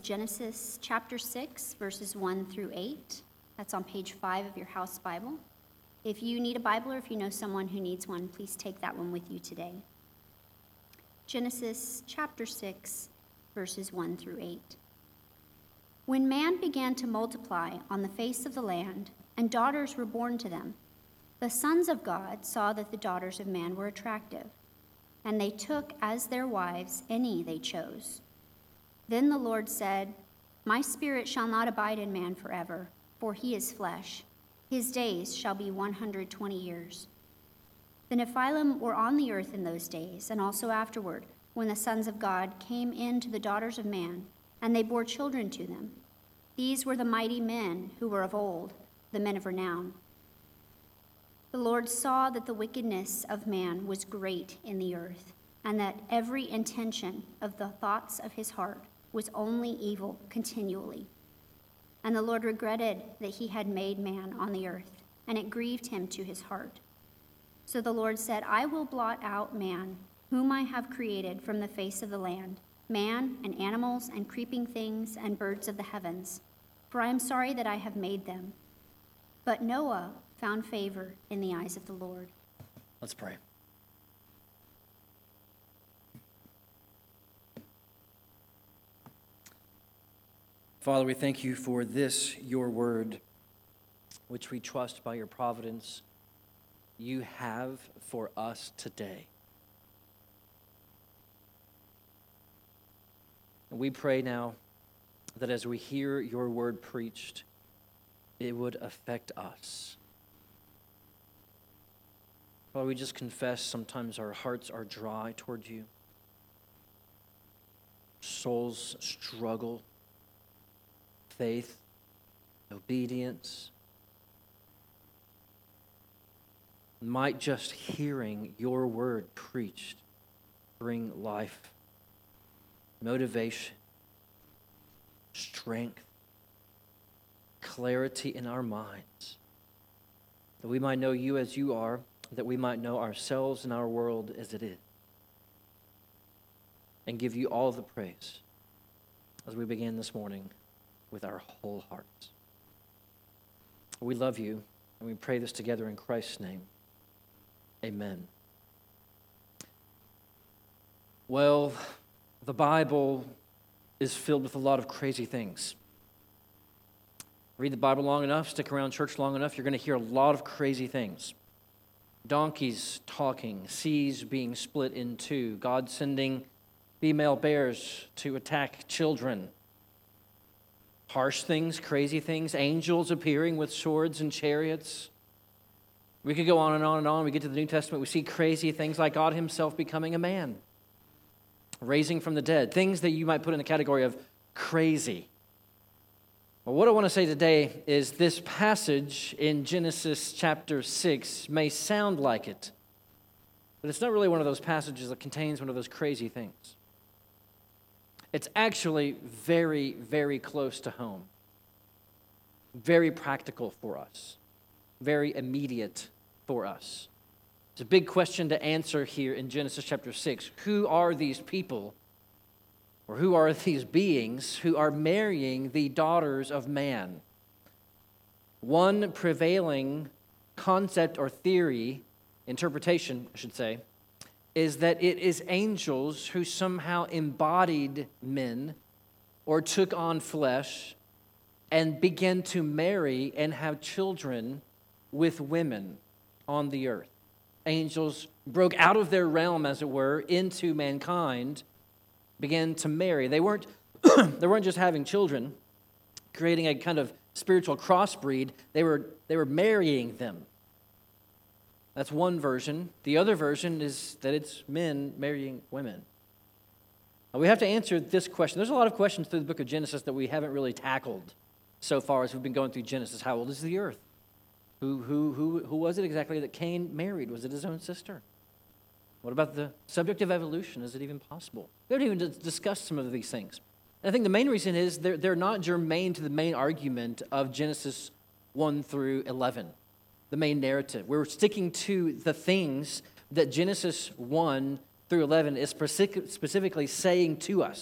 Genesis chapter 6, verses 1 through 8. That's on page 5 of your house Bible. If you need a Bible or if you know someone who needs one, please take that one with you today. Genesis chapter 6, verses 1 through 8. When man began to multiply on the face of the land, and daughters were born to them, the sons of God saw that the daughters of man were attractive, and they took as their wives any they chose. Then the Lord said, "My spirit shall not abide in man forever, for he is flesh. His days shall be 120 years. The Nephilim were on the earth in those days, and also afterward, when the sons of God came in to the daughters of man, and they bore children to them. These were the mighty men who were of old, the men of renown. The Lord saw that the wickedness of man was great in the earth, and that every intention of the thoughts of his heart was only evil continually. And the Lord regretted that he had made man on the earth, and it grieved him to his heart. So the Lord said, I will blot out man, whom I have created from the face of the land, man and animals and creeping things and birds of the heavens, for I am sorry that I have made them. But Noah found favor in the eyes of the Lord." Let's pray. Father, we thank you for this, your word, which we trust by your providence you have for us today. And we pray now that as we hear your word preached, it would affect us. Father, we just confess sometimes our hearts are dry toward you. Souls struggle. Faith, obedience. Might just hearing your word preached bring life, motivation, strength, clarity in our minds, that we might know you as you are, that we might know ourselves and our world as it is, and give you all the praise as we begin this morning with our whole hearts. We love you, and we pray this together in Christ's name. Amen. Well, the Bible is filled with a lot of crazy things. Read the Bible long enough, stick around church long enough, you're going to hear a lot of crazy things. Donkeys talking, seas being split in two, God sending female bears to attack children. Harsh things, crazy things, angels appearing with swords and chariots. We could go on and on and on. We get to the New Testament, we see crazy things like God himself becoming a man, raising from the dead, things that you might put in the category of crazy. Well, what I want to say today is this passage in Genesis chapter 6 may sound like it, but it's not really one of those passages that contains one of those crazy things. It's actually very, very close to home, very practical for us, very immediate for us. It's a big question to answer here in Genesis chapter 6. Who are these people, or who are these beings who are marrying the daughters of man? One prevailing concept or theory, interpretation, I should say, is that it is angels who somehow embodied men or took on flesh and began to marry and have children with women on the earth. Angels broke out of their realm, as it were, into mankind, began to marry. They weren't just having children, creating a kind of spiritual crossbreed. They were marrying them. That's one version. The other version is that it's men marrying women. Now, we have to answer this question. There's a lot of questions through the book of Genesis that we haven't really tackled so far as we've been going through Genesis. How old is the earth? Who was it exactly that Cain married? Was it his own sister? What about the subject of evolution? Is it even possible? We haven't even discussed some of these things. And I think the main reason is they're not germane to the main argument of Genesis 1 through 11. The main narrative. We're sticking to the things that Genesis 1 through 11 is specifically saying to us.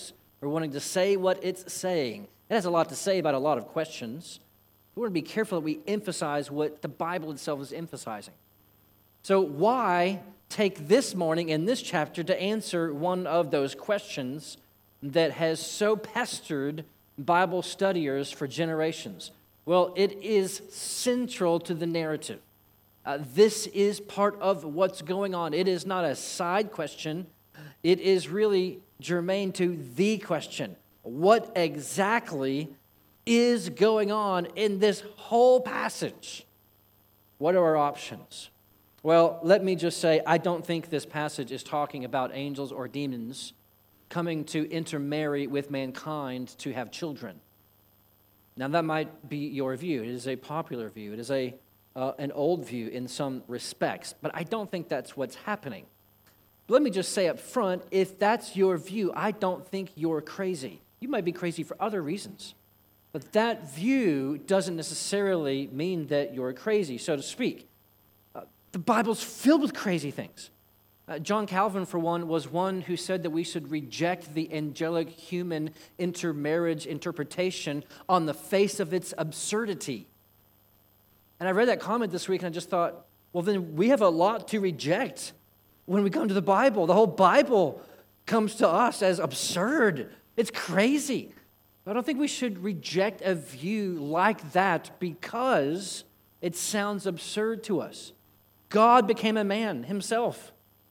or wanting to say what it's saying. It has a lot to say about a lot of questions. We want to be careful that we emphasize what the Bible itself is emphasizing. So why take this morning in this chapter to answer one of those questions that has so pestered Bible studiers for generations? Well, it is central to the narrative. This is part of what's going on. It is not a side question. It is really germane to the question. What exactly is going on in this whole passage? What are our options? Well, let me just say, I don't think this passage is talking about angels or demons coming to intermarry with mankind to have children. Now, that might be your view. It is a popular view. It is an old view in some respects, but I don't think that's what's happening. Let me just say up front, if that's your view, I don't think you're crazy. You might be crazy for other reasons, but that view doesn't necessarily mean that you're crazy, so to speak. The Bible's filled with crazy things. John Calvin, for one, was one who said that we should reject the angelic human intermarriage interpretation on the face of its absurdity. And I read that comment this week and I just thought, well, then we have a lot to reject when we come to the Bible. The whole Bible comes to us as absurd. It's crazy. But I don't think we should reject a view like that because it sounds absurd to us. God became a man himself.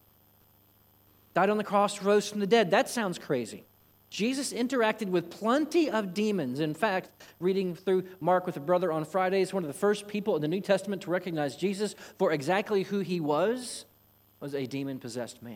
Died on the cross, rose from the dead. That sounds crazy. Jesus interacted with plenty of demons. In fact, reading through Mark with a brother on Fridays, one of the first people in the New Testament to recognize Jesus for exactly who he was a demon-possessed man.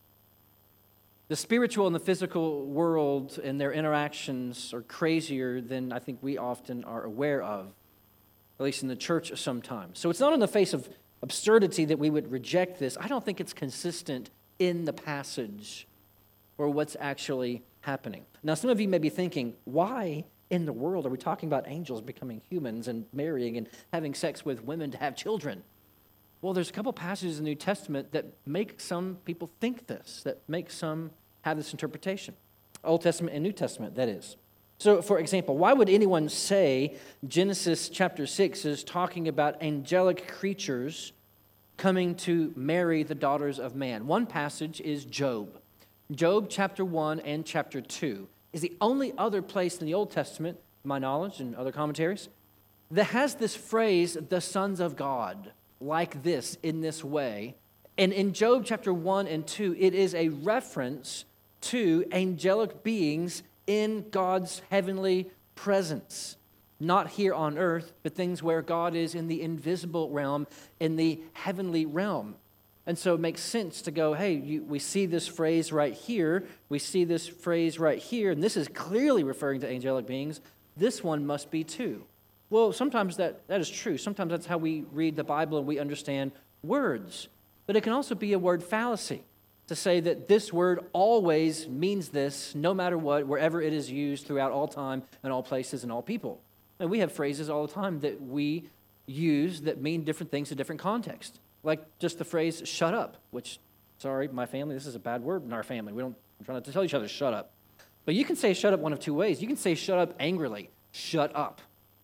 The spiritual and the physical world and their interactions are crazier than I think we often are aware of, at least in the church sometimes. So it's not in the face of absurdity that we would reject this. I don't think it's consistent in the passage or what's actually happening. Now, some of you may be thinking, why in the world are we talking about angels becoming humans and marrying and having sex with women to have children? Well, there's a couple passages in the New Testament that make some people think this, that make some have this interpretation. Old Testament and New Testament, that is. So, for example, why would anyone say Genesis chapter 6 is talking about angelic creatures coming to marry the daughters of man? One passage is Job. Job chapter 1 and chapter 2 is the only other place in the Old Testament, to my knowledge and other commentaries, that has this phrase, the sons of God, like this, in this way. And in Job chapter 1 and 2, it is a reference to angelic beings in God's heavenly presence. Not here on earth, but things where God is in the invisible realm, in the heavenly realm. And so it makes sense to go, hey, we see this phrase right here, we see this phrase right here, and this is clearly referring to angelic beings. This one must be too. Well, sometimes that is true. Sometimes that's how we read the Bible and we understand words. But it can also be a word fallacy to say that this word always means this, no matter what, wherever it is used throughout all time and all places and all people. And we have phrases all the time that we use that mean different things in different contexts. Like just the phrase, shut up, which, sorry, my family, this is a bad word in our family. I'm trying not to tell each other, shut up. But you can say shut up one of two ways. You can say shut up angrily, shut up.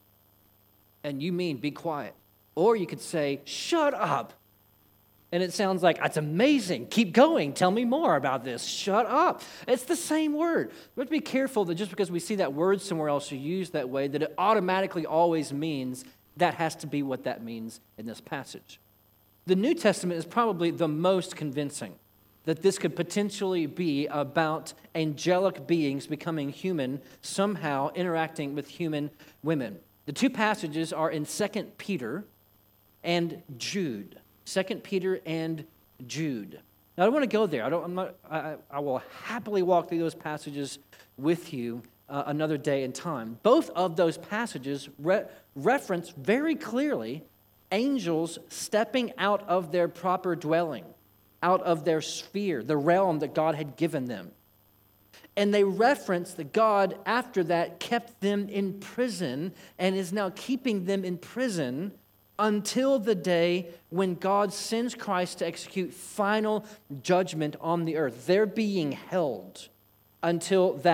And you mean be quiet. Or you could say, shut up. And it sounds like, that's amazing. Keep going. Tell me more about this. Shut up. It's the same word. We have to be careful that just because we see that word somewhere else used that way, that it automatically always means that has to be what that means in this passage. The New Testament is probably the most convincing that this could potentially be about angelic beings becoming human, somehow interacting with human women. The two passages are in 2 Peter and Jude. 2 Peter and Jude. Now, I don't want to go there. I will happily walk through those passages with you another day and time. Both of those passages reference very clearly angels stepping out of their proper dwelling, out of their sphere, the realm that God had given them. And they reference that God, after that, kept them in prison and is now keeping them in prison until the day when God sends Christ to execute final judgment on the earth. They're being held until that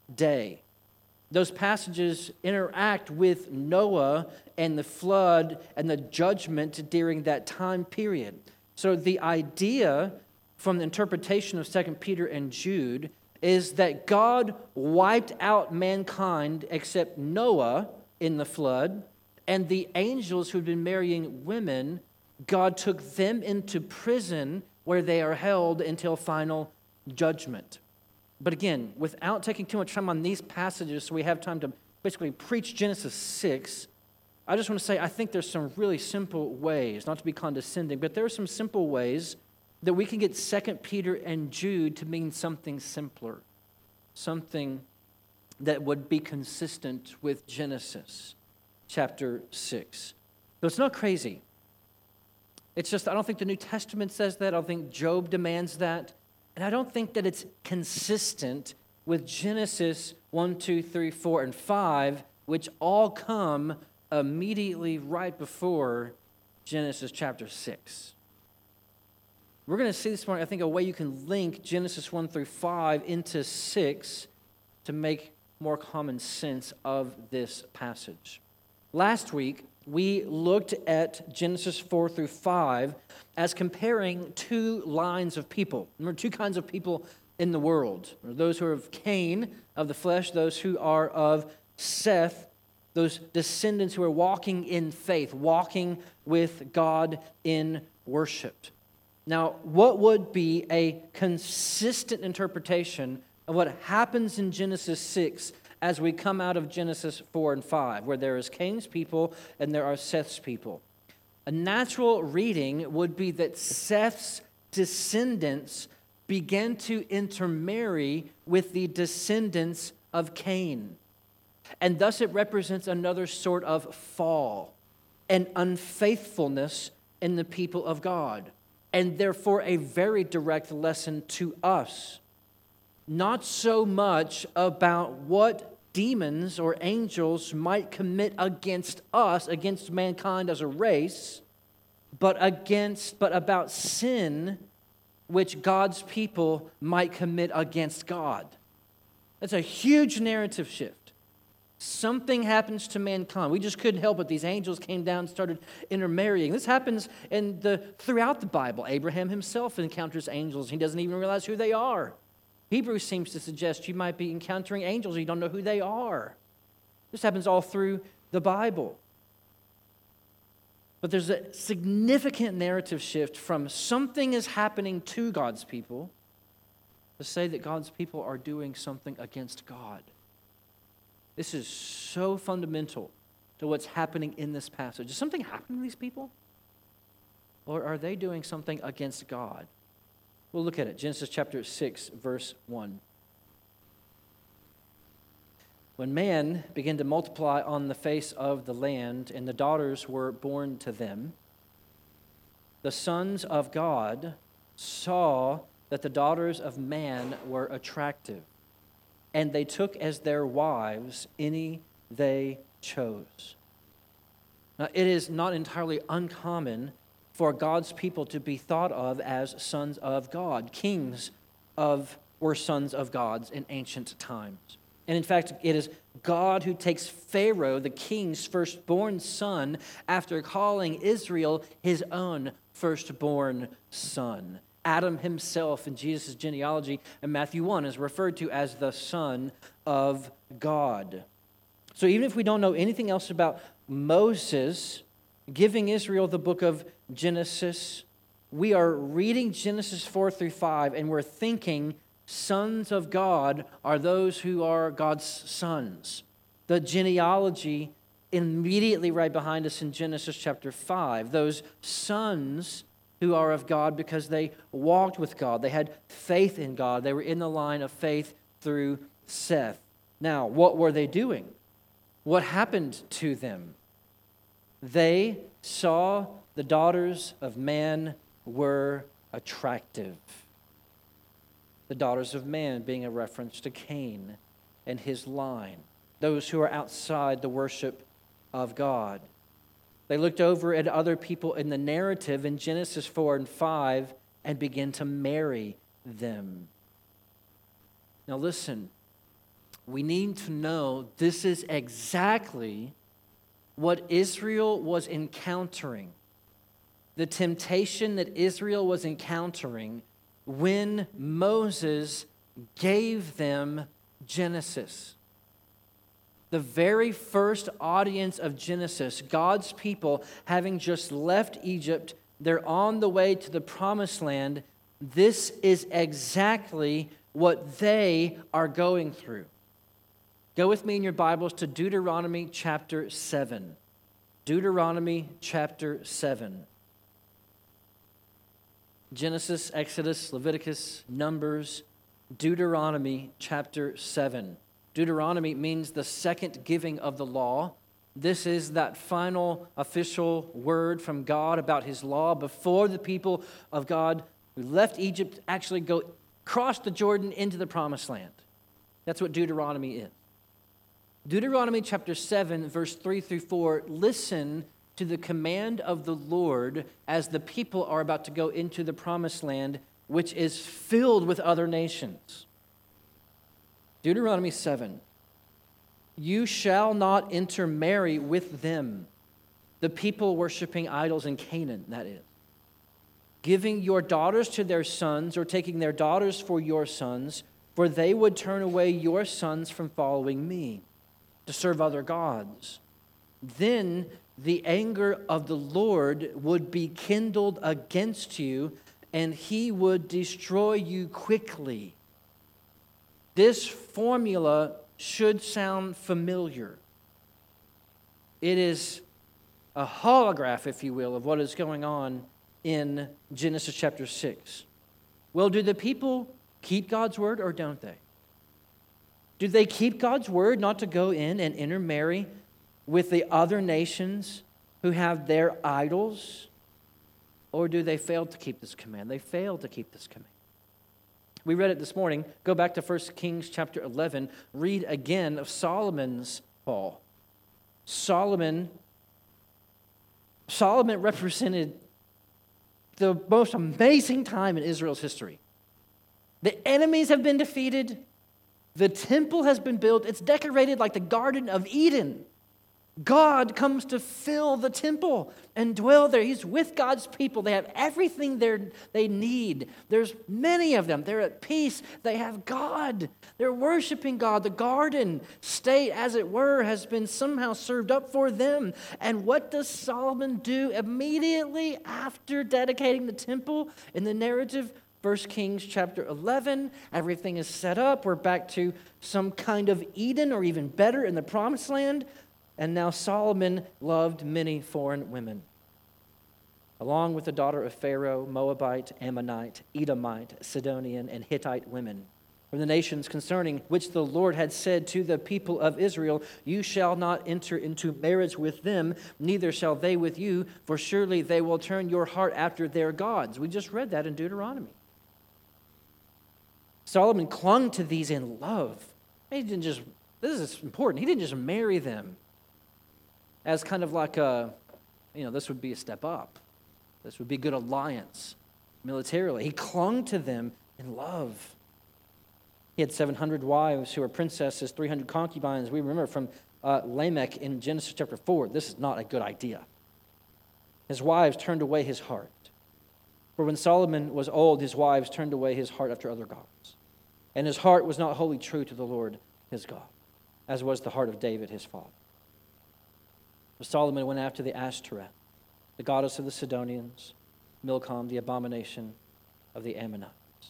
day. Those passages interact with Noah and the flood and the judgment during that time period. So the idea from the interpretation of 2 Peter and Jude is that God wiped out mankind except Noah in the flood, and the angels who'd been marrying women, God took them into prison where they are held until final judgment. But again, without taking too much time on these passages so we have time to basically preach Genesis 6, I just want to say I think there's some really simple ways, not to be condescending, but there are some simple ways that we can get 2 Peter and Jude to mean something simpler, something that would be consistent with Genesis chapter 6. So it's not crazy. It's just, I don't think the New Testament says that. I don't think Job demands that. And I don't think that it's consistent with Genesis 1, 2, 3, 4, and 5, which all come immediately right before Genesis chapter 6. We're going to see this morning, I think, a way you can link Genesis 1 through 5 into 6 to make more common sense of this passage. Last week, we looked at Genesis 4 through 5 as comparing two lines of people. Remember, two kinds of people in the world. Those who are of Cain, of the flesh, those who are of Seth, those descendants who are walking in faith, walking with God in worship. Now, what would be a consistent interpretation of what happens in Genesis 6 as we come out of Genesis 4 and 5, where there is Cain's people and there are Seth's people? A natural reading would be that Seth's descendants began to intermarry with the descendants of Cain. And thus it represents another sort of fall and unfaithfulness in the people of God. And therefore a very direct lesson to us. Not so much about what demons or angels might commit against us, against mankind as a race, but about sin which God's people might commit against God. That's a huge narrative shift. Something happens to mankind. We just couldn't help it. These angels came down and started intermarrying. This happens throughout the Bible. Abraham himself encounters angels. He doesn't even realize who they are. Hebrews seems to suggest you might be encountering angels. You don't know who they are. This happens all through the Bible. But there's a significant narrative shift from something is happening to God's people to say that God's people are doing something against God. This is so fundamental to what's happening in this passage. Is something happening to these people? Or are they doing something against God? We'll look at it. Genesis chapter 6, verse 1. When man began to multiply on the face of the land, and the daughters were born to them, the sons of God saw that the daughters of man were attractive, and they took as their wives any they chose. Now, it is not entirely uncommon for God's people to be thought of as sons of God. Kings were sons of gods in ancient times. And in fact, it is God who takes Pharaoh, the king's firstborn son, after calling Israel his own firstborn son. Adam himself in Jesus' genealogy in Matthew 1 is referred to as the Son of God. So even if we don't know anything else about Moses giving Israel the book of Genesis, we are reading Genesis 4 through 5 and we're thinking sons of God are those who are God's sons. The genealogy immediately right behind us in Genesis chapter 5, those sons who are of God because they walked with God. They had faith in God. They were in the line of faith through Seth. Now, what were they doing? What happened to them? They saw the daughters of man were attractive. The daughters of man being a reference to Cain and his line, those who are outside the worship of God. They looked over at other people in the narrative in Genesis 4 and 5 and began to marry them. Now listen, we need to know this is exactly what Israel was encountering. The temptation that Israel was encountering when Moses gave them Genesis. The very first audience of Genesis, God's people having just left Egypt, they're on the way to the promised land. This is exactly what they are going through. Go with me in your Bibles to Deuteronomy chapter 7. Deuteronomy chapter 7. Genesis, Exodus, Leviticus, Numbers, Deuteronomy chapter 7. Deuteronomy means the second giving of the law. This is that final official word from God about his law before the people of God who left Egypt actually go cross the Jordan into the promised land. That's what Deuteronomy is. Deuteronomy chapter 7, verse 3 through 4, listen to the command of the Lord as the people are about to go into the promised land, which is filled with other nations. Deuteronomy 7, you shall not intermarry with them, the people worshiping idols in Canaan, that is, giving your daughters to their sons or taking their daughters for your sons, for they would turn away your sons from following me to serve other gods. Then the anger of the Lord would be kindled against you, and he would destroy you quickly. This formula should sound familiar. It is a holograph, if you will, of what is going on in Genesis chapter 6. Well, do the people keep God's word or don't they? Do they keep God's word not to go in and intermarry with the other nations who have their idols? Or do they fail to keep this command? They fail to keep this command. We read it this morning. Go back to 1 Kings chapter 11. Read again of Solomon's fall. Solomon represented the most amazing time in Israel's history. The enemies have been defeated. The temple has been built. It's decorated like the Garden of Eden. God comes to fill the temple and dwell there. He's with God's people. They have everything they need. There's many of them. They're at peace. They have God. They're worshiping God. The garden state, as it were, has been somehow served up for them. And what does Solomon do immediately after dedicating the temple in the narrative? 1 Kings chapter 11, everything is set up. We're back to some kind of Eden or even better in the promised land. And now Solomon loved many foreign women, along with the daughter of Pharaoh, Moabite, Ammonite, Edomite, Sidonian, and Hittite women, from the nations concerning which the Lord had said to the people of Israel, you shall not enter into marriage with them, neither shall they with you, for surely they will turn your heart after their gods. We just read that in Deuteronomy. Solomon clung to these in love. This is important, he didn't just marry them as kind of like this would be a step up. This would be a good alliance militarily. He clung to them in love. He had 700 wives who were princesses, 300 concubines. We remember from Lamech in Genesis chapter 4. This is not a good idea. His wives turned away his heart. For when Solomon was old, his wives turned away his heart after other gods. And his heart was not wholly true to the Lord his God, as was the heart of David his father. But Solomon went after the Ashtoreth, the goddess of the Sidonians, Milcom, the abomination of the Ammonites.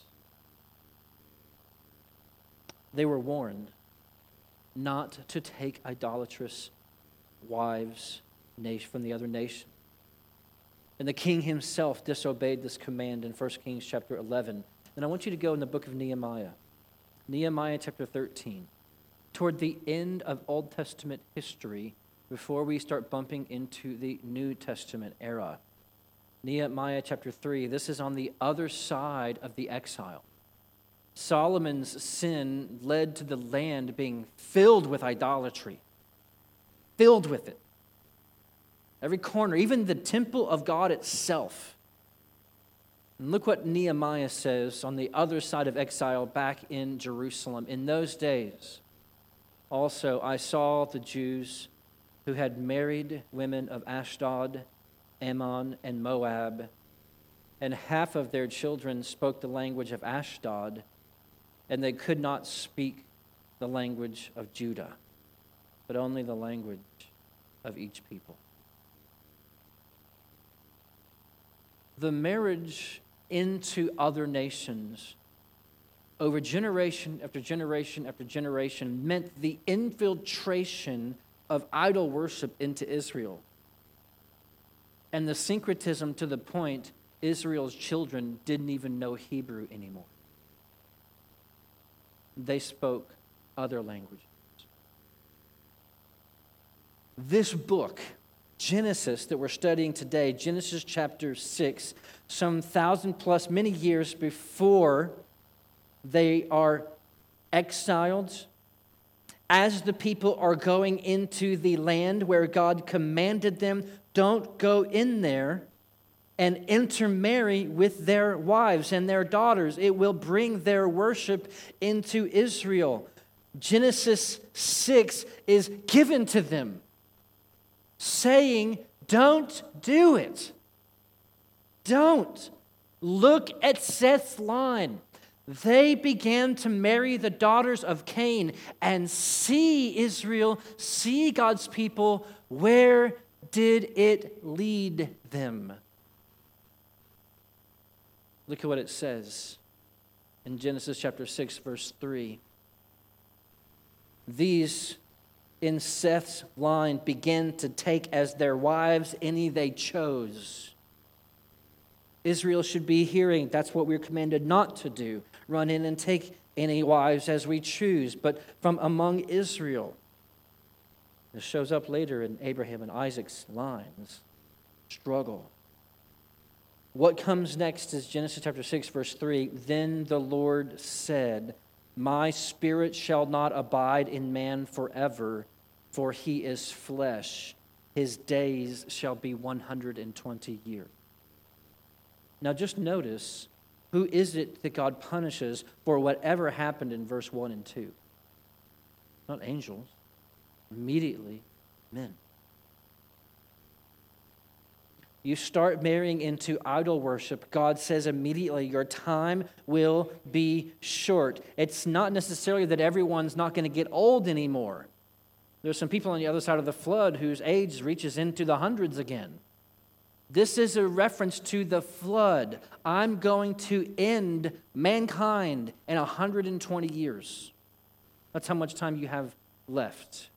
They were warned not to take idolatrous wives from the other nation. And the king himself disobeyed this command in 1 Kings chapter 11. And I want you to go in the book of Nehemiah. Nehemiah chapter 13. Toward the end of Old Testament history, before we start bumping into the New Testament era. Nehemiah chapter 3, this is on the other side of the exile. Solomon's sin led to the land being filled with idolatry. Filled with it. Every corner, even the temple of God itself. And look what Nehemiah says on the other side of exile back in Jerusalem. In those days, Also, I saw the Jews who had married women of Ashdod, Ammon, and Moab, and half of their children spoke the language of Ashdod, and they could not speak the language of Judah, but only the language of each people. The marriage into other nations over generation after generation after generation meant the infiltration of idol worship into Israel. And the syncretism to the point Israel's children didn't even know Hebrew anymore. They spoke other languages. This book, Genesis, that we're studying today, Genesis chapter 6, some 1,000+ many years before they are exiled, as the people are going into the land where God commanded them, don't go in there and intermarry with their wives and their daughters. It will bring their worship into Israel. Genesis 6 is given to them, saying, don't do it. Don't. Look at Seth's line. They began to marry the daughters of Cain, and see, Israel, see God's people, where did it lead them? Look at what it says in Genesis chapter 6, verse 3. These in Seth's line began to take as their wives any they chose. Israel should be hearing that's what we're commanded not to do. Run in and take any wives as we choose, but from among Israel. This shows up later in Abraham and Isaac's lines. Struggle. What comes next is Genesis chapter 6, verse 3. Then the Lord said, my spirit shall not abide in man forever, for he is flesh. His days shall be 120 years. Now just notice, who is it that God punishes for whatever happened in verse 1 and 2? Not angels. Immediately, men. You start marrying into idol worship, God says immediately your time will be short. It's not necessarily that everyone's not going to get old anymore. There's some people on the other side of the flood whose age reaches into the hundreds again. This is a reference to the flood. I'm going to end mankind in 120 years. That's how much time you have left.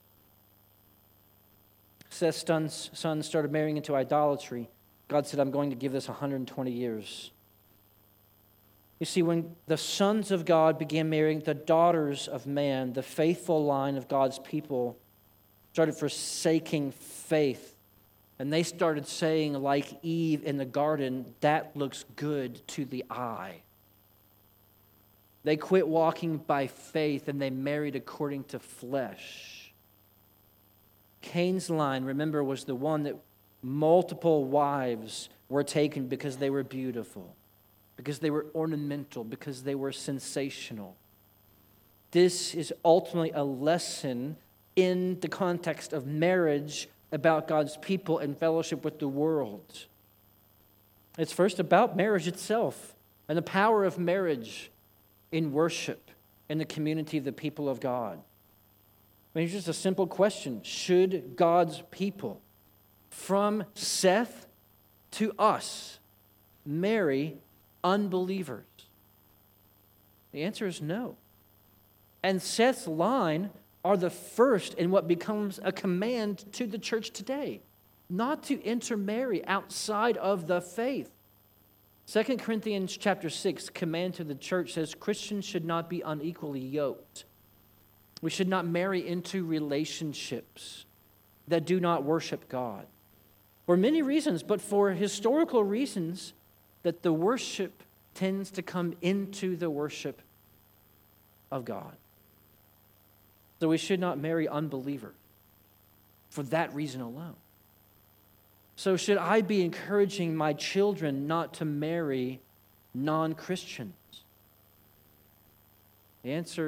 Seth's sons started marrying into idolatry. God said, I'm going to give this 120 years. You see, when the sons of God began marrying the daughters of man, the faithful line of God's people started forsaking faith. And they started saying, like Eve in the garden, that looks good to the eye. They quit walking by faith and they married according to flesh. Cain's line, remember, was the one that multiple wives were taken because they were beautiful, because they were ornamental, because they were sensational. This is ultimately a lesson in the context of marriage about God's people and fellowship with the world. It's first about marriage itself and the power of marriage in worship in the community of the people of God. I mean, it's just a simple question. Should God's people, from Seth to us, marry unbelievers? The answer is no. And Seth's line are the first in what becomes a command to the church today, not to intermarry outside of the faith. 2 Corinthians chapter 6, command to the church says Christians should not be unequally yoked. We should not marry into relationships that do not worship God. For many reasons, but for historical reasons, that the worship tends to come into the worship of God. So we should not marry unbelievers for that reason alone. So should I be encouraging my children not to marry non-Christians? The answer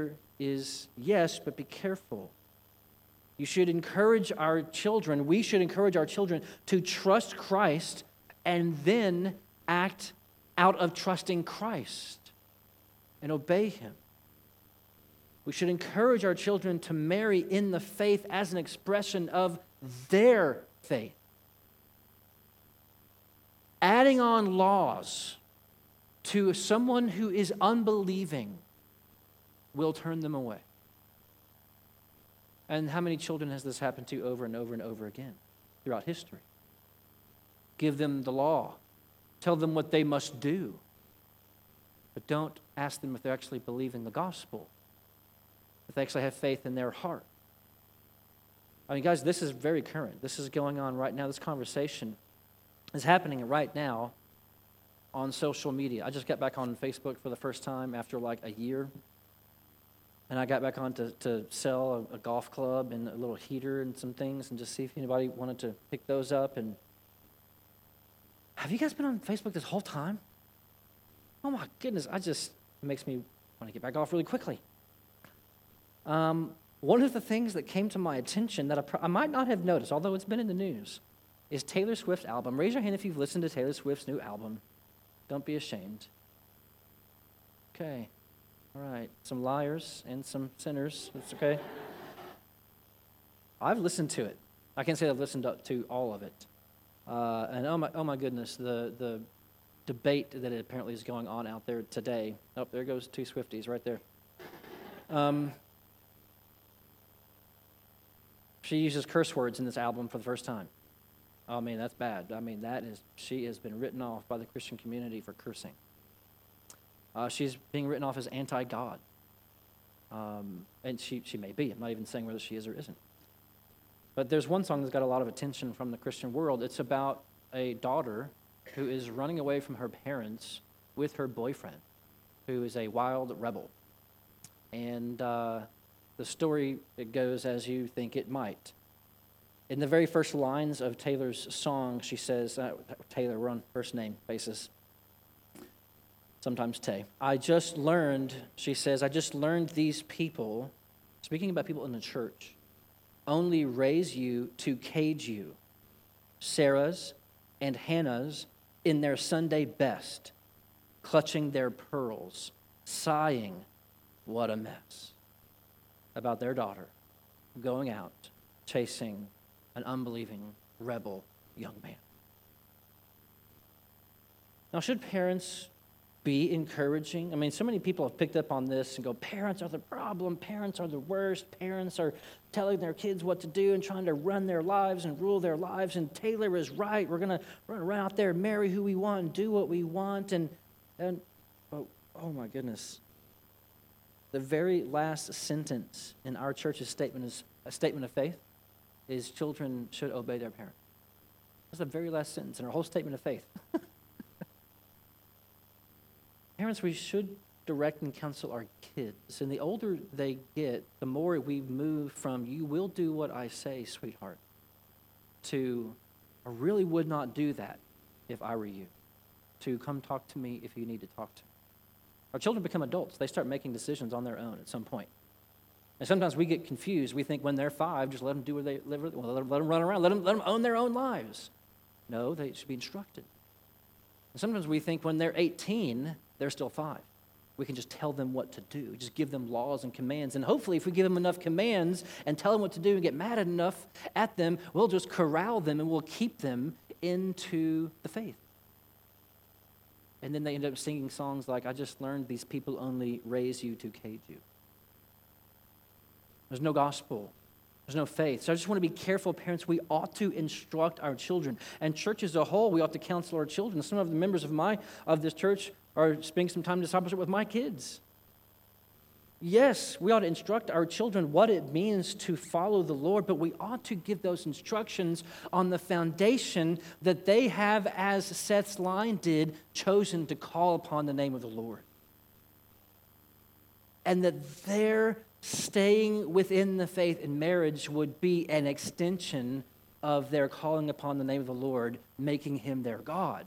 is yes, but be careful. You should encourage our children, we should encourage our children to trust Christ and then act out of trusting Christ and obey Him. We should encourage our children to marry in the faith as an expression of their faith. Adding on laws to someone who is unbelieving will turn them away. And how many children has this happened to over and over and over again throughout history? Give them the law. Tell them what they must do. But don't ask them if they actually believe in the gospel, if they actually have faith in their heart. I mean, guys, this is very current. This is going on right now. This conversation is happening right now on social media. I just got back on Facebook for the first time after like a year. And I got back on to sell a golf club and a little heater and some things and just see if anybody wanted to pick those up. And have you guys been on Facebook this whole time? Oh my goodness, it makes me want to get back off really quickly. One of the things that came to my attention that I might not have noticed, although it's been in the news, is Taylor Swift's album. Raise your hand if you've listened to Taylor Swift's new album. Don't be ashamed. Okay. All right. Some liars and some sinners. That's okay. I've listened to it. I can't say I've listened to all of it. And oh my goodness, the debate that apparently is going on out there today. Oh, there goes two Swifties right there. She uses curse words in this album for the first time. Oh, man, that's bad. I mean, she has been written off by the Christian community for cursing. She's being written off as anti-God. And she may be. I'm not even saying whether she is or isn't. But there's one song that's got a lot of attention from the Christian world. It's about a daughter who is running away from her parents with her boyfriend, who is a wild rebel. And the story, it goes as you think it might. In the very first lines of Taylor's song, she says, Taylor, we're on first name basis, sometimes Tay. She says, I just learned these people, speaking about people in the church, only raise you to cage you, Sarah's and Hannah's in their Sunday best, clutching their pearls, sighing, what a mess, about their daughter going out, chasing an unbelieving, rebel young man. Now, should parents be encouraging? I mean, so many people have picked up on this and go, parents are the problem, parents are the worst, parents are telling their kids what to do and trying to run their lives and rule their lives, and Taylor is right, we're going to run out there and marry who we want and do what we want, and oh my goodness. The very last sentence in our church's statement is a statement of faith, is children should obey their parents. That's the very last sentence in our whole statement of faith. Parents, we should direct and counsel our kids. And the older they get, the more we move from, you will do what I say, sweetheart, to, I really would not do that if I were you, to come talk to me if you need to talk to me. Our children become adults. They start making decisions on their own at some point. And sometimes we get confused. We think when they're 5, just let them do what they live. Let them run around. Let them own their own lives. No, they should be instructed. And sometimes we think when they're 18, they're still 5. We can just tell them what to do. Just give them laws and commands. And hopefully if we give them enough commands and tell them what to do and get mad enough at them, we'll just corral them and we'll keep them into the faith. And then they end up singing songs like, I just learned these people only raise you to cage you. There's no gospel. There's no faith. So I just want to be careful, parents. We ought to instruct our children. And church as a whole, we ought to counsel our children. Some of the members of this church are spending some time in discipleship with my kids. Yes, we ought to instruct our children what it means to follow the Lord, but we ought to give those instructions on the foundation that they have, as Seth's line did, chosen to call upon the name of the Lord. And that their staying within the faith in marriage would be an extension of their calling upon the name of the Lord, making him their God.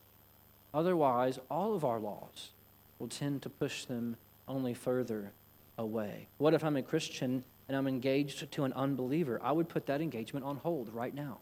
Otherwise, all of our laws will tend to push them only further away. What if I'm a Christian and I'm engaged to an unbeliever? I would put that engagement on hold right now.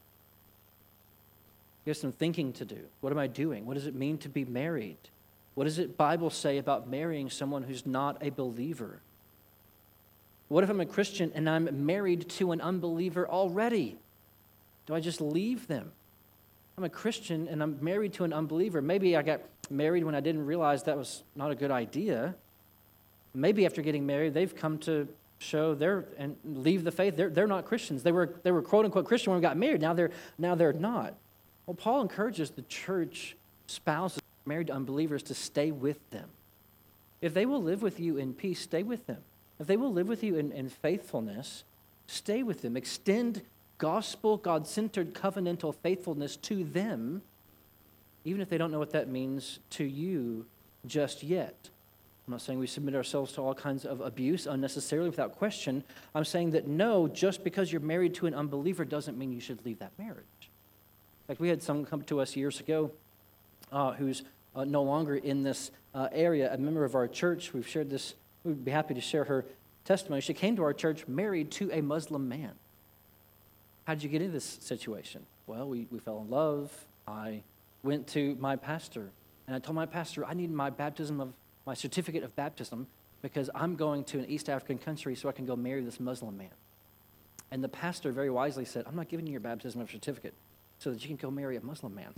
Here's some thinking to do. What am I doing? What does it mean to be married? What does the Bible say about marrying someone who's not a believer? What if I'm a Christian and I'm married to an unbeliever already? Do I just leave them? I'm a Christian and I'm married to an unbeliever. Maybe I got married when I didn't realize that was not a good idea. Maybe after getting married, they've come to show and leave the faith. They're not Christians. They were quote unquote Christian when we got married. Now they're not. Well, Paul encourages the church spouses married to unbelievers to stay with them. If they will live with you in peace, stay with them. If they will live with you in faithfulness, stay with them. Extend gospel, God-centered, covenantal faithfulness to them, even if they don't know what that means to you just yet. I'm not saying we submit ourselves to all kinds of abuse unnecessarily without question. I'm saying that no, just because you're married to an unbeliever doesn't mean you should leave that marriage. In fact, we had someone come to us years ago who's no longer in this area, a member of our church. We've shared this. We'd be happy to share her testimony. She came to our church married to a Muslim man. How did you get into this situation? Well, we fell in love. I went to my pastor, and I told my pastor I need my certificate of baptism because I'm going to an East African country so I can go marry this Muslim man. And the pastor very wisely said, I'm not giving you your baptism certificate so that you can go marry a Muslim man.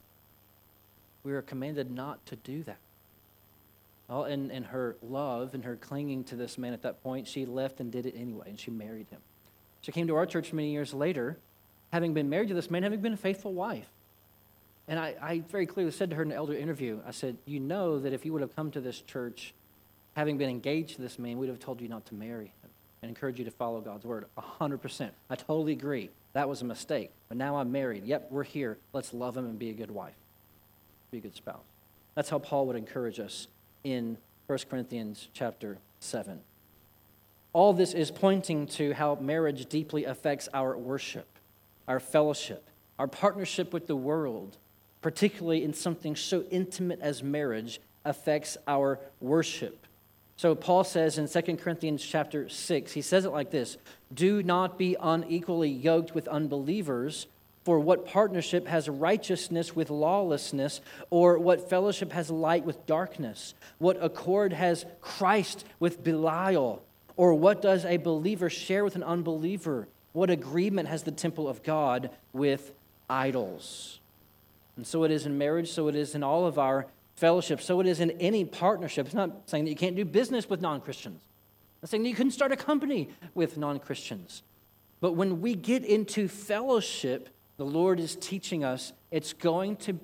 We were commanded not to do that. Well, in her love and her clinging to this man at that point, she left and did it anyway, and she married him. She came to our church many years later, having been married to this man, having been a faithful wife. And I very clearly said to her in an elder interview, I said, you know that if you would have come to this church, having been engaged to this man, we'd have told you not to marry him and encourage you to follow God's word 100%. I totally agree. That was a mistake. But now I'm married. Yep, we're here. Let's love him and be a good wife. Be a good spouse. That's how Paul would encourage us in 1 Corinthians chapter 7. All this is pointing to how marriage deeply affects our worship, our fellowship, our partnership with the world, particularly in something so intimate as marriage, affects our worship. So Paul says in 2 Corinthians chapter 6, he says it like this, do not be unequally yoked with unbelievers, for what partnership has righteousness with lawlessness, or what fellowship has light with darkness? What accord has Christ with Belial? Or what does a believer share with an unbeliever? What agreement has the temple of God with idols? And so it is in marriage, so it is in all of our fellowship, so it is in any partnership. It's not saying that you can't do business with non-Christians. It's saying that you couldn't start a company with non-Christians. But when we get into fellowship, the Lord is teaching us it's going to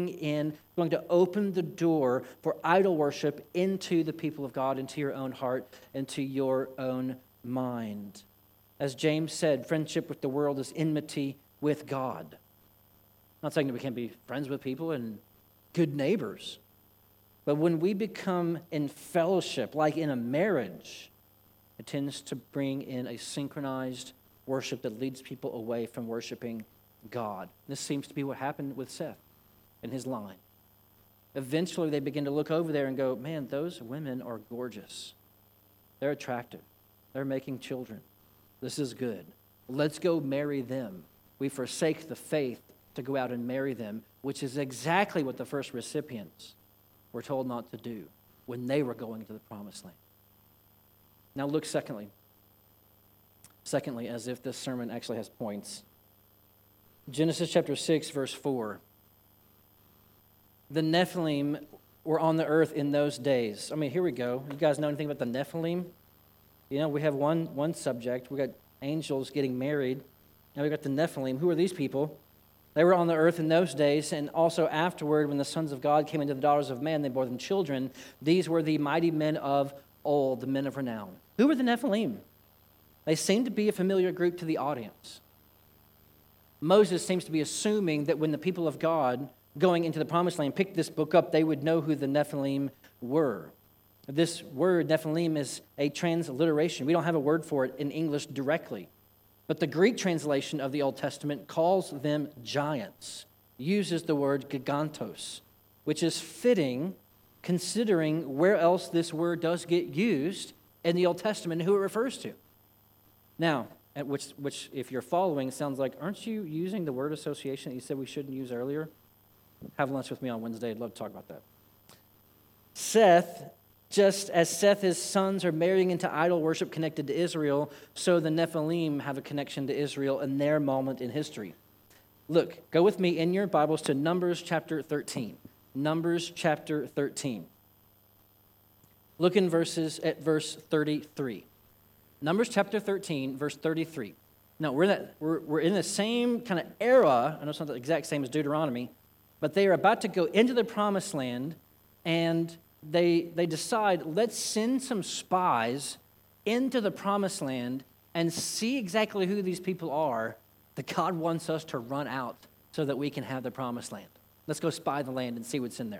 open the door for idol worship into the people of God, into your own heart, into your own mind. As James said, friendship with the world is enmity with God. I'm not saying that we can't be friends with people and good neighbors. But when we become in fellowship, like in a marriage, it tends to bring in a synchronized worship that leads people away from worshiping God. This seems to be what happened with Seth and his line. Eventually, they begin to look over there and go, man, those women are gorgeous. They're attractive. They're making children. This is good. Let's go marry them. We forsake the faith to go out and marry them, which is exactly what the first recipients were told not to do when they were going to the promised land. Now look secondly, as if this sermon actually has points. Genesis chapter 6, verse 4. The Nephilim were on the earth in those days. I mean, here we go. You guys know anything about the Nephilim? You know, we have one subject. We got angels getting married. Now we got the Nephilim. Who are these people? They were on the earth in those days, and also afterward, when the sons of God came into the daughters of man, they bore them children. These were the mighty men of old, the men of renown. Who were the Nephilim? They seem to be a familiar group to the audience. Moses seems to be assuming that when the people of God going into the promised land picked this book up, they would know who the Nephilim were. This word, Nephilim, is a transliteration. We don't have a word for it in English directly. But the Greek translation of the Old Testament calls them giants, uses the word gigantos, which is fitting considering where else this word does get used in the Old Testament and who it refers to. Now, at which if you're following, sounds like, aren't you using the word association that you said we shouldn't use earlier? Have lunch with me on Wednesday. I'd love to talk about that. Seth, just as Seth's sons are marrying into idol worship connected to Israel, so the Nephilim have a connection to Israel in their moment in history. Look, go with me in your Bibles to Numbers chapter 13. Numbers chapter 13. Look in verse 33. Numbers chapter 13, verse 33. Now, we're in the same kind of era. I know it's not the exact same as Deuteronomy, but they are about to go into the promised land, and they decide, let's send some spies into the promised land and see exactly who these people are that God wants us to run out so that we can have the promised land. Let's go spy the land and see what's in there.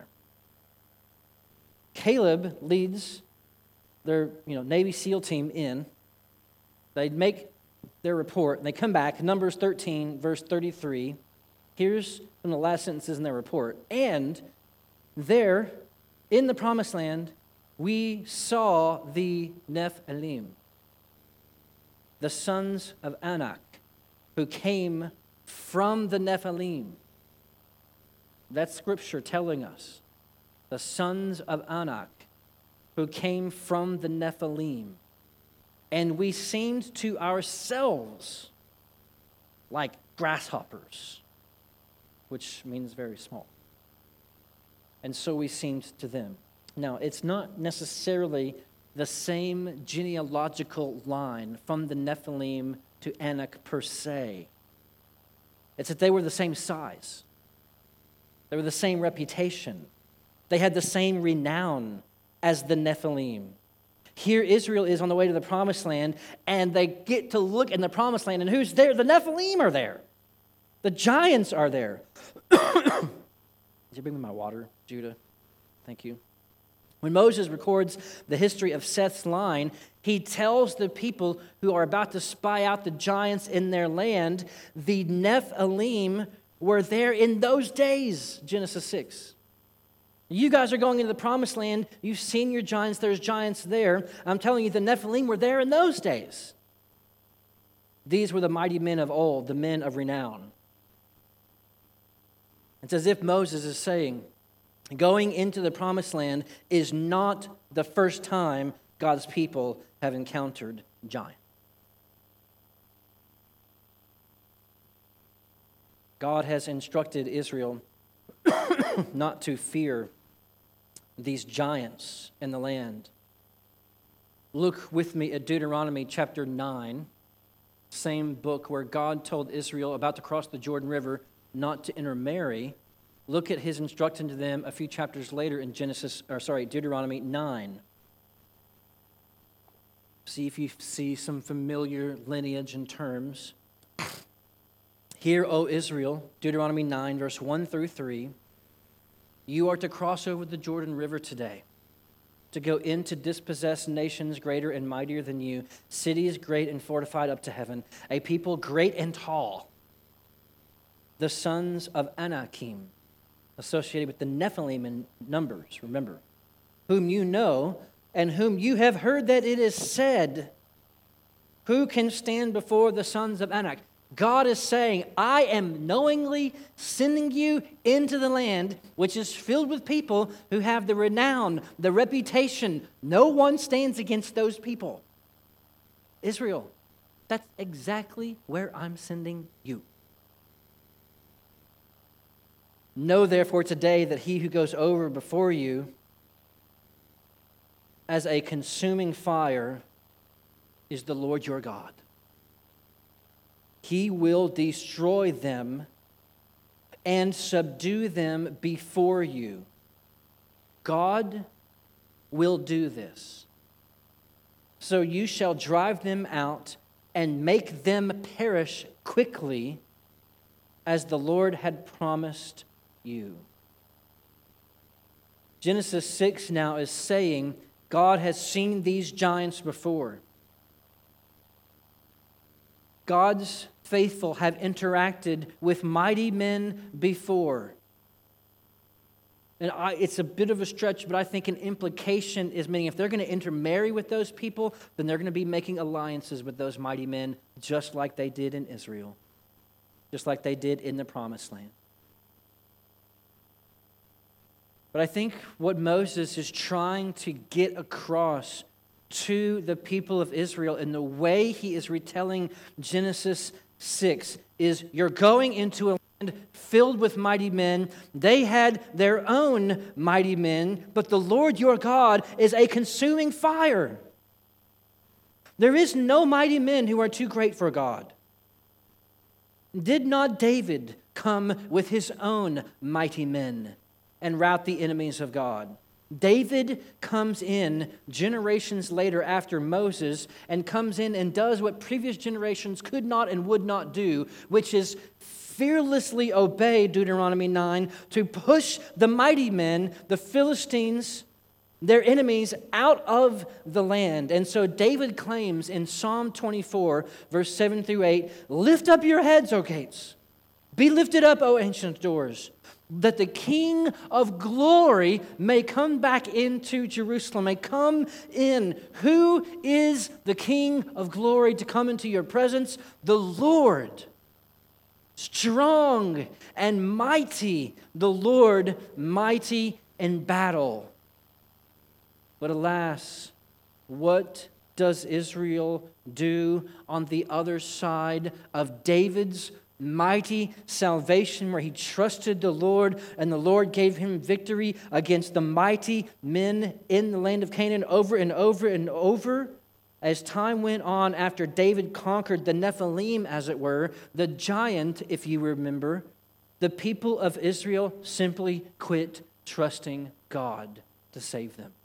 Caleb leads their Navy SEAL team in. They make their report, and they come back. Numbers 13, verse 33. Here's from the last sentences in their report. And there, in the promised land, we saw the Nephilim, the sons of Anak, who came from the Nephilim. That's Scripture telling us. The sons of Anak, who came from the Nephilim. And we seemed to ourselves like grasshoppers, which means very small. And so we seemed to them. Now, it's not necessarily the same genealogical line from the Nephilim to Anak per se. It's that they were the same size. They were the same reputation. They had the same renown as the Nephilim. Here Israel is on the way to the promised land, and they get to look in the promised land, and who's there? The Nephilim are there. The giants are there. Did you bring me my water, Judah? Thank you. When Moses records the history of Seth's line, he tells the people who are about to spy out the giants in their land, the Nephilim were there in those days, Genesis 6. You guys are going into the promised land. You've seen your giants. There's giants there. I'm telling you, the Nephilim were there in those days. These were the mighty men of old, the men of renown. It's as if Moses is saying, going into the promised land is not the first time God's people have encountered giants. God has instructed Israel not to fear these giants in the land. Look with me at Deuteronomy chapter 9, same book where God told Israel about to cross the Jordan River not to intermarry. Look at his instruction to them a few chapters later in Deuteronomy 9. See if you see some familiar lineage and terms. Hear, O Israel, Deuteronomy 9, verse 1 through 3. You are to cross over the Jordan River today, to go in to dispossess nations greater and mightier than you, cities great and fortified up to heaven, a people great and tall, the sons of Anakim, associated with the Nephilim in Numbers, remember, whom you know and whom you have heard that it is said, who can stand before the sons of Anak? God is saying, I am knowingly sending you into the land which is filled with people who have the renown, the reputation. No one stands against those people. Israel, that's exactly where I'm sending you. Know therefore today that he who goes over before you as a consuming fire is the Lord your God. He will destroy them and subdue them before you. God will do this. So you shall drive them out and make them perish quickly, as the Lord had promised you. Genesis 6 now is saying God has seen these giants before. God's faithful have interacted with mighty men before. And it's a bit of a stretch, but I think an implication is meaning if they're going to intermarry with those people, then they're going to be making alliances with those mighty men, just like they did in Israel, just like they did in the Promised Land. But I think what Moses is trying to get across to the people of Israel in the way he is retelling Genesis 6 is you're going into a land filled with mighty men. They had their own mighty men, but the Lord your God is a consuming fire. There is no mighty men who are too great for God. Did not David come with his own mighty men and rout the enemies of God? David comes in generations later after Moses and comes in and does what previous generations could not and would not do, which is fearlessly obey Deuteronomy 9 to push the mighty men, the Philistines, their enemies, out of the land. And so David claims in Psalm 24, verse 7 through 8, "Lift up your heads, O gates. Be lifted up, O ancient doors, that the King of glory may come back into Jerusalem, may come in." Who is the King of glory to come into your presence? The Lord, strong and mighty, the Lord mighty in battle. But alas, what does Israel do on the other side of David's mighty salvation, where he trusted the Lord and the Lord gave him victory against the mighty men in the land of Canaan over and over and over? As time went on, after David conquered the Nephilim, as it were, the giant, if you remember, the people of Israel simply quit trusting God to save them.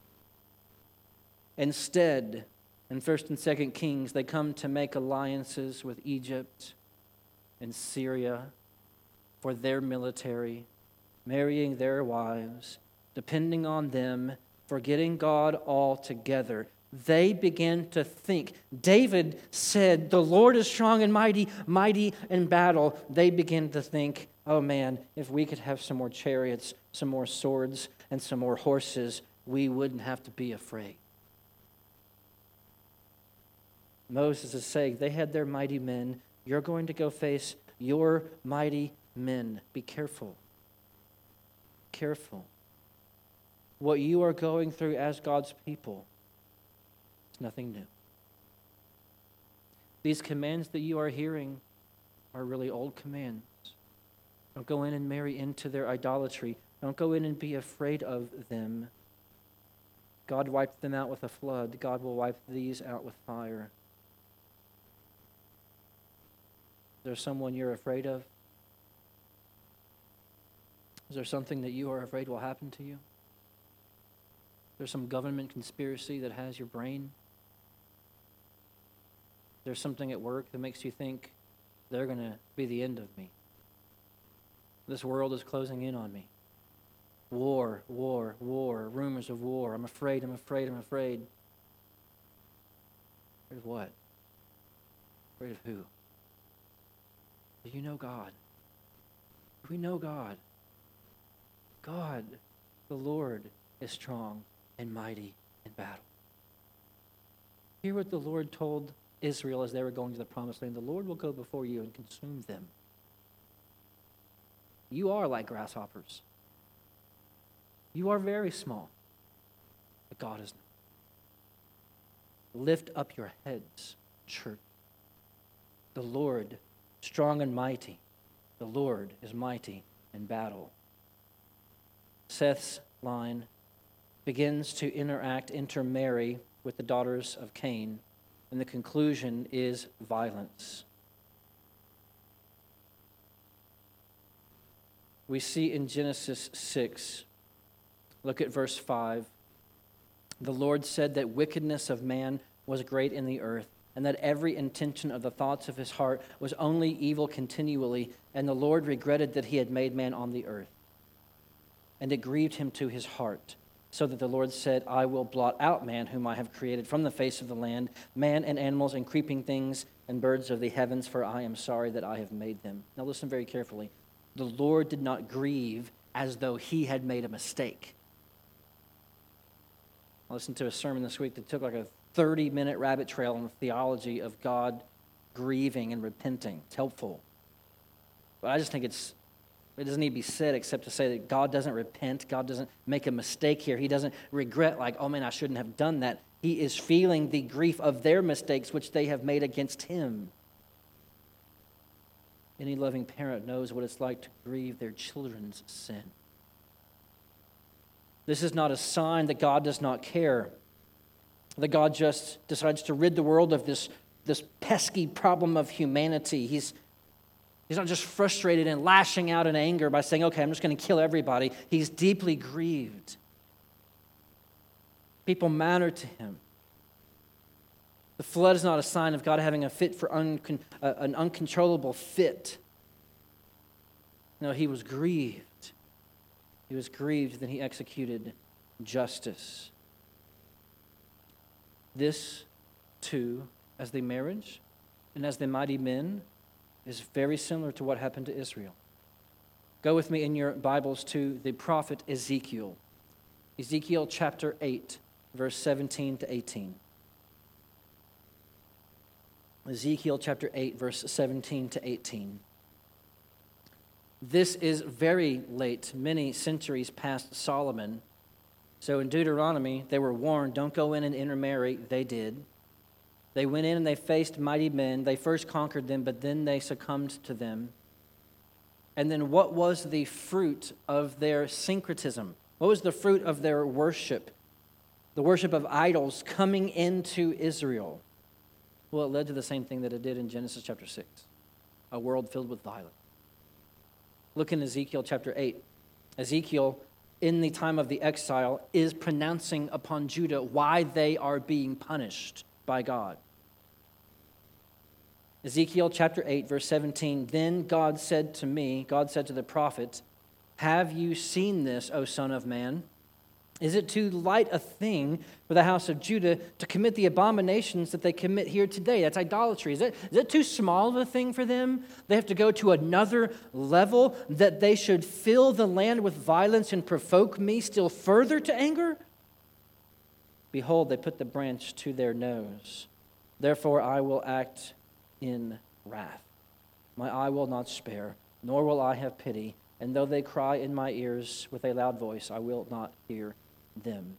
Instead, in 1st and 2nd Kings, they come to make alliances with Egypt and Syria for their military, marrying their wives, depending on them, forgetting God altogether. They began to think. David said, "The Lord is strong and mighty, mighty in battle." They began to think, "Oh man, if we could have some more chariots, some more swords, and some more horses, we wouldn't have to be afraid." Moses is saying, they had their mighty men. You're going to go face your mighty men. Be careful. Careful. What you are going through as God's people is nothing new. These commands that you are hearing are really old commands. Don't go in and marry into their idolatry. Don't go in and be afraid of them. God wiped them out with a flood. God will wipe these out with fire. Is there someone you're afraid of? Is there something that you are afraid will happen to you? Is there some government conspiracy that has your brain? Is there something at work that makes you think they're going to be the end of me? This world is closing in on me. War, war, war, rumors of war. I'm afraid, I'm afraid, I'm afraid. Afraid of what? Afraid of who? Do you know God? Do we know God? God, the Lord, is strong and mighty in battle. Hear what the Lord told Israel as they were going to the Promised Land. The Lord will go before you and consume them. You are like grasshoppers. You are very small, but God is not. Lift up your heads, church. The Lord, strong and mighty. The Lord is mighty in battle. Seth's line begins to intermarry with the daughters of Cain, and the conclusion is violence. We see in Genesis 6, look at verse 5. The Lord said that wickedness of man was great in the earth, and that every intention of the thoughts of his heart was only evil continually. And the Lord regretted that he had made man on the earth. And it grieved him to his heart, so that the Lord said, I will blot out man whom I have created from the face of the land, man and animals and creeping things and birds of the heavens, for I am sorry that I have made them. Now listen very carefully. The Lord did not grieve as though he had made a mistake. I listened to a sermon this week that took like a 30-minute rabbit trail on the theology of God grieving and repenting. It's helpful. But I just think it doesn't need to be said except to say that God doesn't repent. God doesn't make a mistake here. He doesn't regret like, oh man, I shouldn't have done that. He is feeling the grief of their mistakes which they have made against him. Any loving parent knows what it's like to grieve their children's sin. This is not a sign that God does not care, that God just decides to rid the world of this pesky problem of humanity. He's not just frustrated and lashing out in anger by saying, okay, I'm just going to kill everybody. He's deeply grieved. People matter to him. The flood is not a sign of God having a fit for an uncontrollable fit. No, he was grieved. He was grieved, then he executed justice. This, too, as the marriage and as the mighty men, is very similar to what happened to Israel. Go with me in your Bibles to the prophet Ezekiel. Ezekiel chapter 8, verse 17 to 18. Ezekiel chapter 8, verse 17 to 18. This is very late, many centuries past Solomon. So in Deuteronomy, they were warned, don't go in and intermarry. They did. They went in and they faced mighty men. They first conquered them, but then they succumbed to them. And then what was the fruit of their syncretism? What was the fruit of their worship? The worship of idols coming into Israel. Well, it led to the same thing that it did in Genesis chapter 6. A world filled with violence. Look in Ezekiel chapter 8. Ezekiel, in the time of the exile, is pronouncing upon Judah why they are being punished by God. Ezekiel chapter 8, verse 17, then God said to the prophet, have you seen this, O son of man? Is it too light a thing for the house of Judah to commit the abominations that they commit here today? That's idolatry. Is it too small of a thing for them? They have to go to another level, that they should fill the land with violence and provoke me still further to anger? Behold, they put the branch to their nose. Therefore I will act in wrath. My eye will not spare, nor will I have pity. And though they cry in my ears with a loud voice, I will not hear them.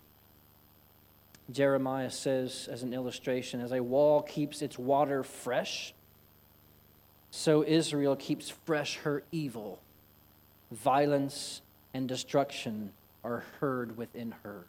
Jeremiah says, as an illustration, as a wall keeps its water fresh, so Israel keeps fresh her evil. Violence and destruction are heard within her.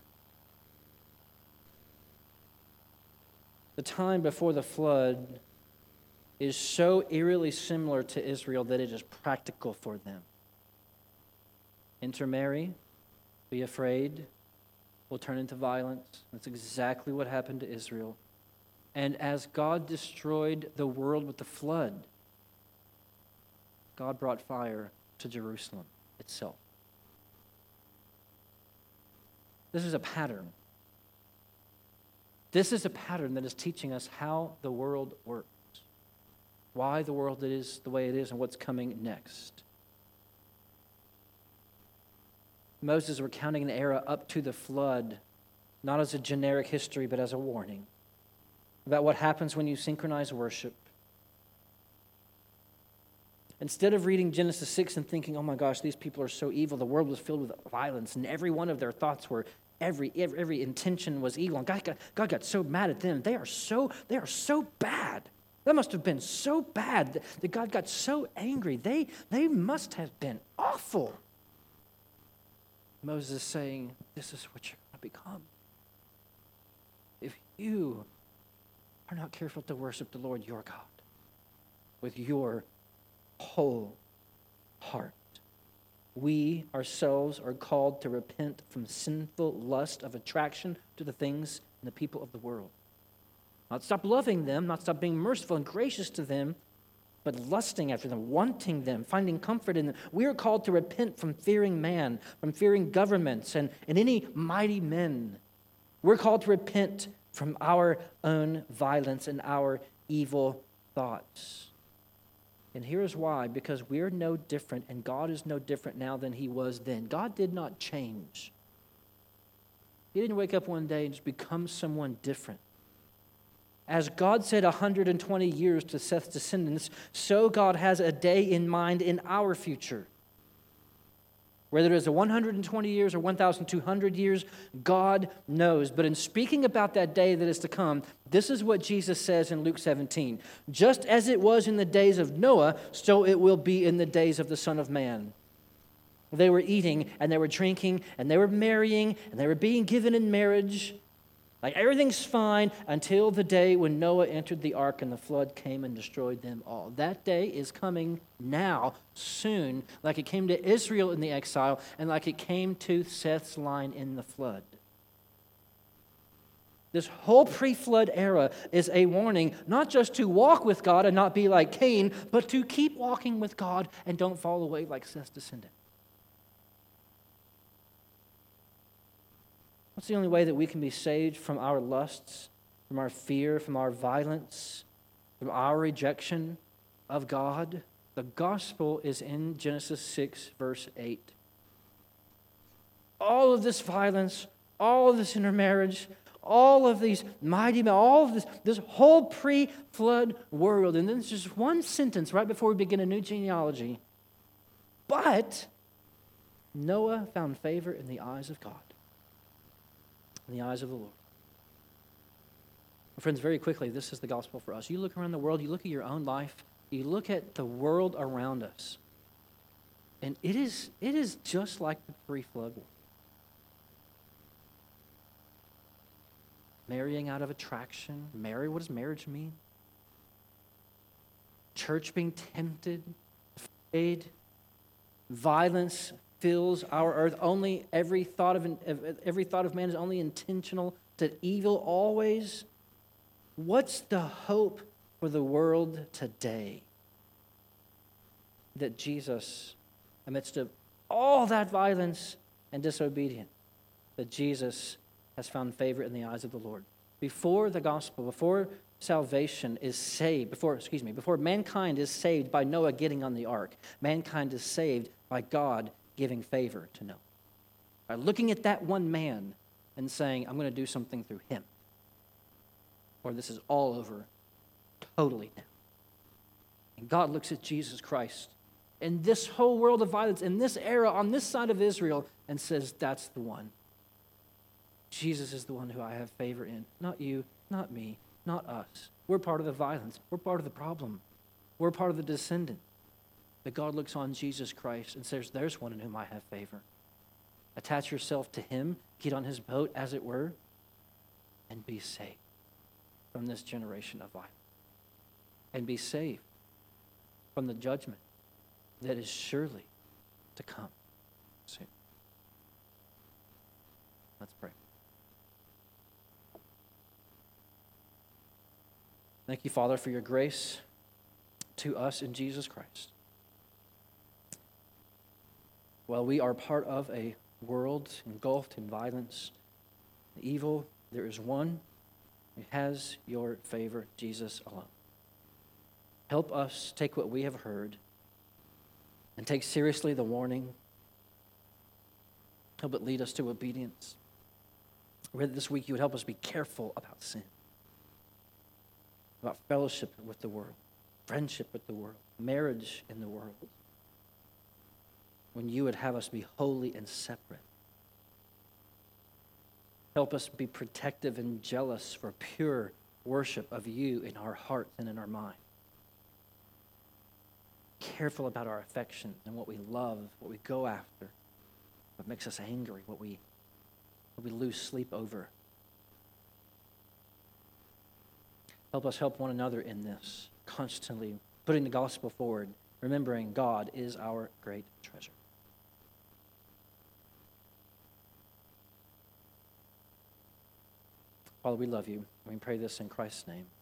The time before the flood is so eerily similar to Israel that it is practical for them. Intermarry, be afraid, will turn into violence. That's exactly what happened to Israel. And as God destroyed the world with the flood, God brought fire to Jerusalem itself. This is a pattern. This is a pattern that is teaching us how the world works, why the world is the way it is, and what's coming next. Moses is recounting an era up to the flood, not as a generic history, but as a warning about what happens when you synchronize worship. Instead of reading Genesis 6 and thinking, oh my gosh, these people are so evil, the world was filled with violence, and every one of their thoughts were, every intention was evil, and God got so mad at them. They are so bad. That must have been so bad that God got so angry. They must have been awful. Moses is saying, this is what you're going to become. If you are not careful to worship the Lord your God with your whole heart. We ourselves are called to repent from sinful lust of attraction to the things and the people of the world. Not stop loving them, not stop being merciful and gracious to them, but lusting after them, wanting them, finding comfort in them. We are called to repent from fearing man, from fearing governments and any mighty men. We're called to repent from our own violence and our evil thoughts. And here's why, because we're no different, and God is no different now than he was then. God did not change. He didn't wake up one day and just become someone different. As God said 120 years to Seth's descendants, so God has a day in mind in our future. Whether it is 120 years or 1,200 years, God knows. But in speaking about that day that is to come, this is what Jesus says in Luke 17. Just as it was in the days of Noah, so it will be in the days of the Son of Man. They were eating, and they were drinking, and they were marrying, and they were being given in marriage. Like everything's fine until the day when Noah entered the ark and the flood came and destroyed them all. That day is coming now, soon, like it came to Israel in the exile and like it came to Seth's line in the flood. This whole pre-flood era is a warning, not just to walk with God and not be like Cain, but to keep walking with God and don't fall away like Seth's descendant. What's the only way that we can be saved from our lusts, from our fear, from our violence, from our rejection of God? The gospel is in Genesis 6, verse 8. All of this violence, all of this intermarriage, all of these mighty men, all of this whole pre-flood world. And then there's just one sentence right before we begin a new genealogy. But Noah found favor in the eyes of God. In the eyes of the Lord. Friends, very quickly, this is the gospel for us. You look around the world, you look at your own life, you look at the world around us, and it is just like the pre-flood world. Marrying out of attraction. What does marriage mean? Church being tempted, afraid, violence fills our earth. Only every thought of man is only intentional to evil always. What's the hope for the world today? That Jesus, amidst of all that violence and disobedience, that Jesus has found favor in the eyes of the Lord. Before the gospel, before salvation is saved, before mankind is saved by Noah getting on the ark, mankind is saved by God giving favor to Noah. By looking at that one man and saying, I'm going to do something through him. Or this is all over totally now. And God looks at Jesus Christ in this whole world of violence, in this era, on this side of Israel, and says, that's the one. Jesus is the one who I have favor in. Not you, not me, not us. We're part of the violence. We're part of the problem. We're part of the descendant. But God looks on Jesus Christ and says, there's one in whom I have favor. Attach yourself to him, get on his boat, as it were, and be saved from this generation of violence. And be saved from the judgment that is surely to come soon. Let's pray. Thank you, Father, for your grace to us in Jesus Christ. While we are part of a world engulfed in violence and evil, there is one who has your favor, Jesus alone. Help us take what we have heard and take seriously the warning. Help it lead us to obedience. Pray that this week you would help us be careful about sin, about fellowship with the world, friendship with the world, marriage in the world. When you would have us be holy and separate. Help us be protective and jealous for pure worship of you in our hearts and in our mind. Careful about our affection and what we love, what we go after, what makes us angry, what we lose sleep over. Help us help one another in this, constantly putting the gospel forward, remembering God is our great treasure. Father, we love you. We pray this in Christ's name.